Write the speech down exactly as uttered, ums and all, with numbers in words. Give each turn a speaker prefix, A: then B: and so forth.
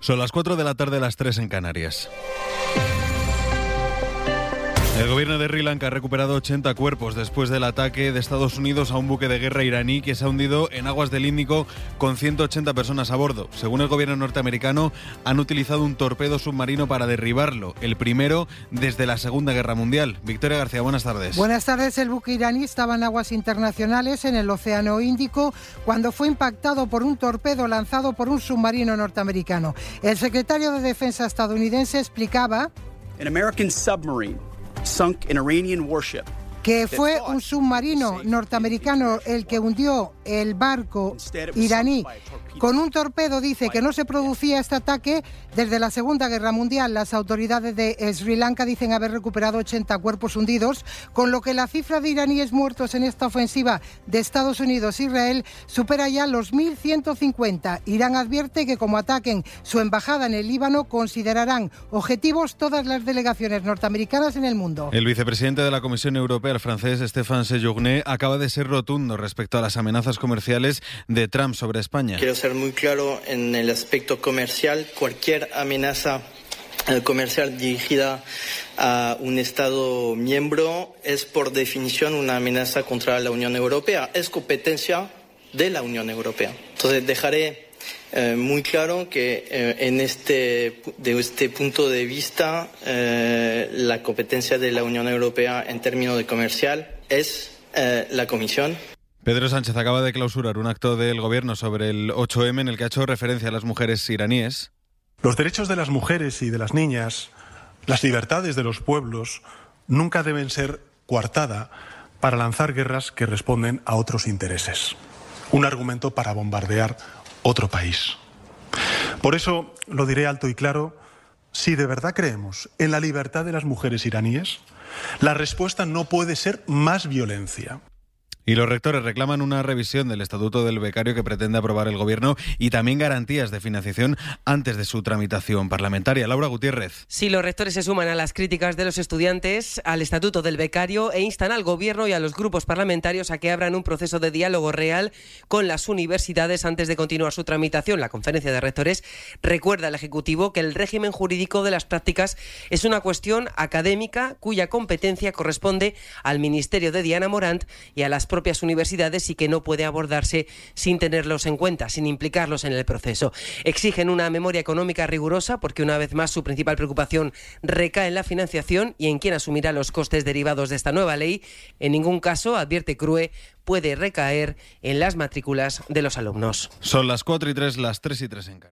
A: Son las cuatro de la tarde, las tres en Canarias. El gobierno de Sri Lanka ha recuperado ochenta cuerpos después del ataque de Estados Unidos a un buque de guerra iraní que se ha hundido en aguas del Índico con ciento ochenta personas a bordo. Según el gobierno norteamericano, han utilizado un torpedo submarino para derribarlo, el primero desde la Segunda Guerra Mundial. Victoria García, buenas tardes.
B: Buenas tardes. El buque iraní estaba en aguas internacionales en el Océano Índico cuando fue impactado por un torpedo lanzado por un submarino norteamericano. El secretario de Defensa estadounidense explicaba
C: An American submarine sunk an Iranian warship.
B: Que fue un submarino norteamericano el que hundió el barco iraní con un torpedo. Dice que no se producía este ataque desde la Segunda Guerra Mundial. Las autoridades de Sri Lanka dicen haber recuperado ochenta cuerpos hundidos, con lo que la cifra de iraníes muertos en esta ofensiva de Estados Unidos e Israel supera ya los mil ciento cincuenta. Irán advierte que como ataquen su embajada en el Líbano, considerarán objetivos todas las delegaciones norteamericanas en el mundo.
A: El vicepresidente de la Comisión Europea, el francés Stéphane Séjourné, acaba de ser rotundo respecto a las amenazas comerciales de Trump sobre España.
D: Quiero ser muy claro en el aspecto comercial. Cualquier amenaza comercial dirigida a un Estado miembro es por definición una amenaza contra la Unión Europea. Es competencia de la Unión Europea. Entonces dejaré eh, muy claro que eh, en este, de este punto de vista eh, la competencia de la Unión Europea en términos de comercial es eh, la Comisión.
A: Pedro Sánchez acaba de clausurar un acto del gobierno sobre el ocho eme en el que ha hecho referencia a las mujeres iraníes.
E: Los derechos de las mujeres y de las niñas, las libertades de los pueblos, nunca deben ser coartada para lanzar guerras que responden a otros intereses. Un argumento para bombardear otro país. Por eso lo diré alto y claro: si de verdad creemos en la libertad de las mujeres iraníes, la respuesta no puede ser más violencia.
A: Y los rectores reclaman una revisión del Estatuto del Becario que pretende aprobar el Gobierno y también garantías de financiación antes de su tramitación parlamentaria. Laura Gutiérrez.
F: Sí, los rectores se suman a las críticas de los estudiantes al Estatuto del Becario e instan al Gobierno y a los grupos parlamentarios a que abran un proceso de diálogo real con las universidades antes de continuar su tramitación. La Conferencia de Rectores recuerda al Ejecutivo que el régimen jurídico de las prácticas es una cuestión académica cuya competencia corresponde al Ministerio de Diana Morant y a las propias universidades y que no puede abordarse sin tenerlos en cuenta, sin implicarlos en el proceso. Exigen una memoria económica rigurosa porque una vez más su principal preocupación recae en la financiación y en quién asumirá los costes derivados de esta nueva ley. En ningún caso, advierte CRUE, puede recaer en las matrículas de los alumnos.
A: Son las cuatro y tres, las tres y tres en Canarias.